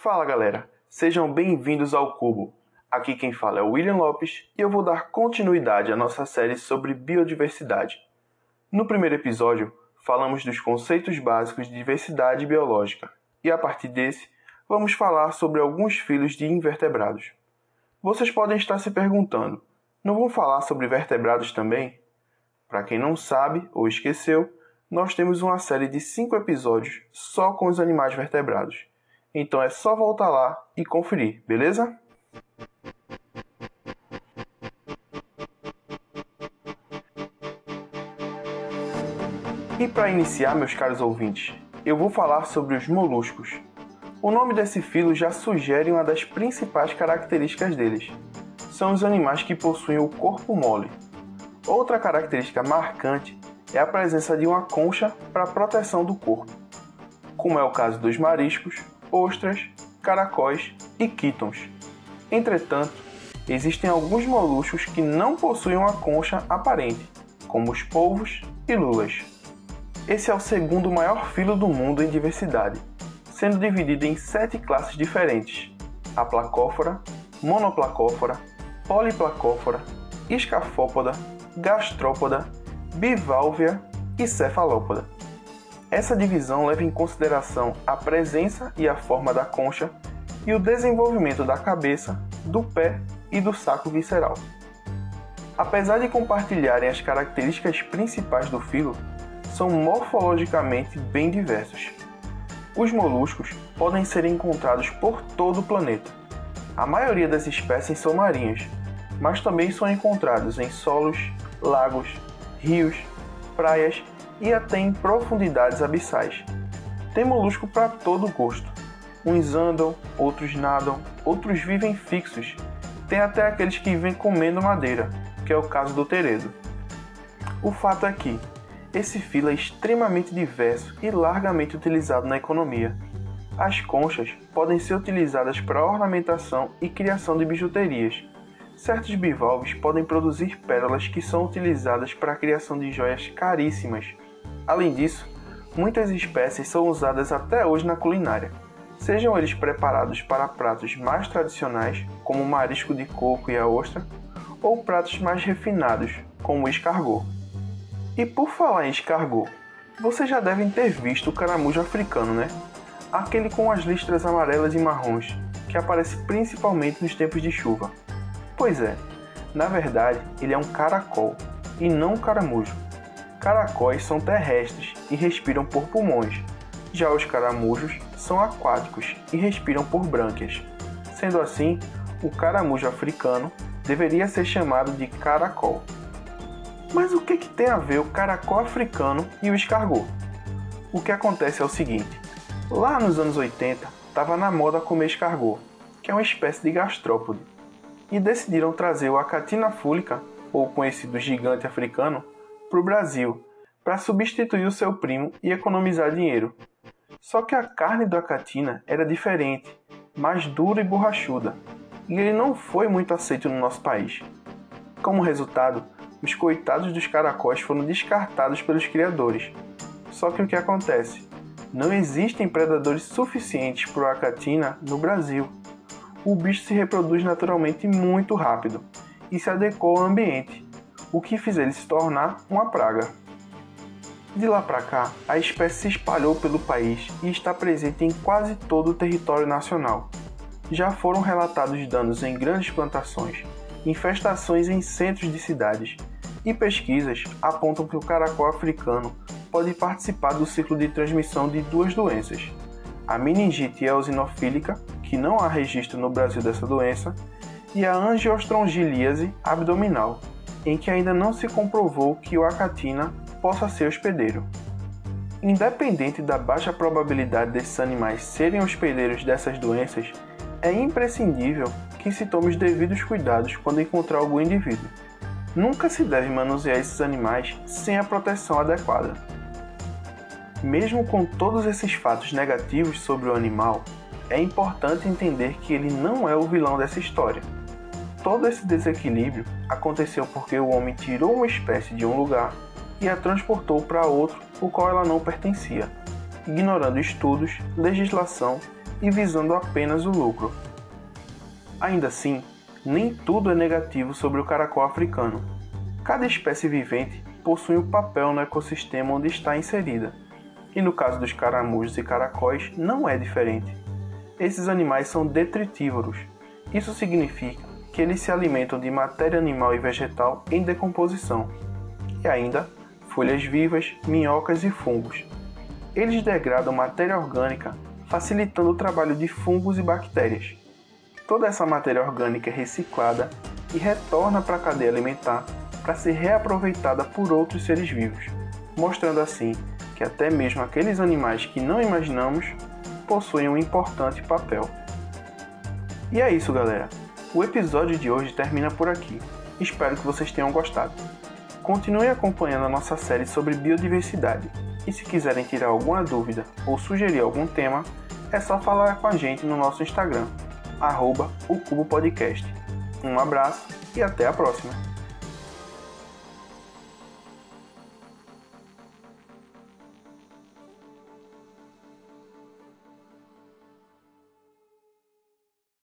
Fala galera, sejam bem-vindos ao Cubo. Aqui quem fala é o William Lopes e eu vou dar continuidade à nossa série sobre biodiversidade. No primeiro episódio, falamos dos conceitos básicos de diversidade biológica e a partir desse, vamos falar sobre alguns filos de invertebrados. Vocês podem estar se perguntando, não vão falar sobre vertebrados também? Para quem não sabe ou esqueceu, nós temos uma série de 5 episódios só com os animais vertebrados. Então é só voltar lá e conferir, beleza? E para iniciar, meus caros ouvintes, eu vou falar sobre os moluscos. O nome desse filo já sugere uma das principais características deles. São os animais que possuem o corpo mole. Outra característica marcante é a presença de uma concha para proteção do corpo, como é o caso dos mariscos, ostras, caracóis e quítons. Entretanto, existem alguns moluscos que não possuem uma concha aparente, como os polvos e lulas. Esse é o segundo maior filo do mundo em diversidade, sendo dividido em 7 classes diferentes: a placófora, monoplacófora, poliplacófora, escafópoda, gastrópoda, bivalvia e cefalópoda. Essa divisão leva em consideração a presença e a forma da concha e o desenvolvimento da cabeça, do pé e do saco visceral. Apesar de compartilharem as características principais do filo, são morfologicamente bem diversos. Os moluscos podem ser encontrados por todo o planeta. A maioria das espécies são marinhas, mas também são encontrados em solos, lagos, rios, praias e até em profundidades abissais. Tem molusco para todo gosto. Uns andam, outros nadam, outros vivem fixos. Tem até aqueles que vivem comendo madeira, que é o caso do teredo. O fato é que esse filo é extremamente diverso e largamente utilizado na economia. As conchas podem ser utilizadas para ornamentação e criação de bijuterias. Certos bivalves podem produzir pérolas que são utilizadas para a criação de joias caríssimas. Além disso, muitas espécies são usadas até hoje na culinária, sejam eles preparados para pratos mais tradicionais, como o marisco de coco e a ostra, ou pratos mais refinados, como o escargot. E por falar em escargot, vocês já devem ter visto o caramujo africano, né? Aquele com as listras amarelas e marrons, que aparece principalmente nos tempos de chuva. Pois é, na verdade ele é um caracol, e não um caramujo. Caracóis são terrestres e respiram por pulmões, já os caramujos são aquáticos e respiram por brânquias. Sendo assim, o caramujo africano deveria ser chamado de caracol. Mas o que tem a ver o caracol africano e o escargot? O que acontece é o seguinte: lá nos anos 80 estava na moda comer escargot, que é uma espécie de gastrópode, e decidiram trazer o Achatina fulica, ou conhecido gigante africano, para o Brasil, para substituir o seu primo e economizar dinheiro. Só que a carne do Achatina era diferente, mais dura e borrachuda, e ele não foi muito aceito no nosso país. Como resultado, os coitados dos caracóis foram descartados pelos criadores. Só que o que acontece? Não existem predadores suficientes para o Achatina no Brasil. O bicho se reproduz naturalmente muito rápido e se adequou ao ambiente, o que fez ele se tornar uma praga. De lá para cá, a espécie se espalhou pelo país e está presente em quase todo o território nacional. Já foram relatados danos em grandes plantações, infestações em centros de cidades, e pesquisas apontam que o caracol africano pode participar do ciclo de transmissão de 2 doenças: a meningite eosinofílica, que não há registro no Brasil dessa doença, e a angiostrongilíase abdominal, em que ainda não se comprovou que o Achatina possa ser hospedeiro. Independente da baixa probabilidade desses animais serem hospedeiros dessas doenças, é imprescindível que se tome os devidos cuidados quando encontrar algum indivíduo. Nunca se deve manusear esses animais sem a proteção adequada. Mesmo com todos esses fatos negativos sobre o animal, é importante entender que ele não é o vilão dessa história. Todo esse desequilíbrio aconteceu porque o homem tirou uma espécie de um lugar e a transportou para outro o qual ela não pertencia, ignorando estudos, legislação e visando apenas o lucro. Ainda assim, nem tudo é negativo sobre o caracol africano. Cada espécie vivente possui um papel no ecossistema onde está inserida, e no caso dos caramujos e caracóis não é diferente. Esses animais são detritívoros. Isso significa que eles se alimentam de matéria animal e vegetal em decomposição, e ainda folhas vivas, minhocas e fungos. Eles degradam matéria orgânica, facilitando o trabalho de fungos e bactérias. Toda essa matéria orgânica é reciclada e retorna para a cadeia alimentar para ser reaproveitada por outros seres vivos, mostrando assim que até mesmo aqueles animais que não imaginamos possuem um importante papel. E é isso, galera. O episódio de hoje termina por aqui. Espero que vocês tenham gostado. Continue acompanhando a nossa série sobre biodiversidade. E se quiserem tirar alguma dúvida ou sugerir algum tema, é só falar com a gente no nosso Instagram, @ocubopodcast. Um abraço e até a próxima!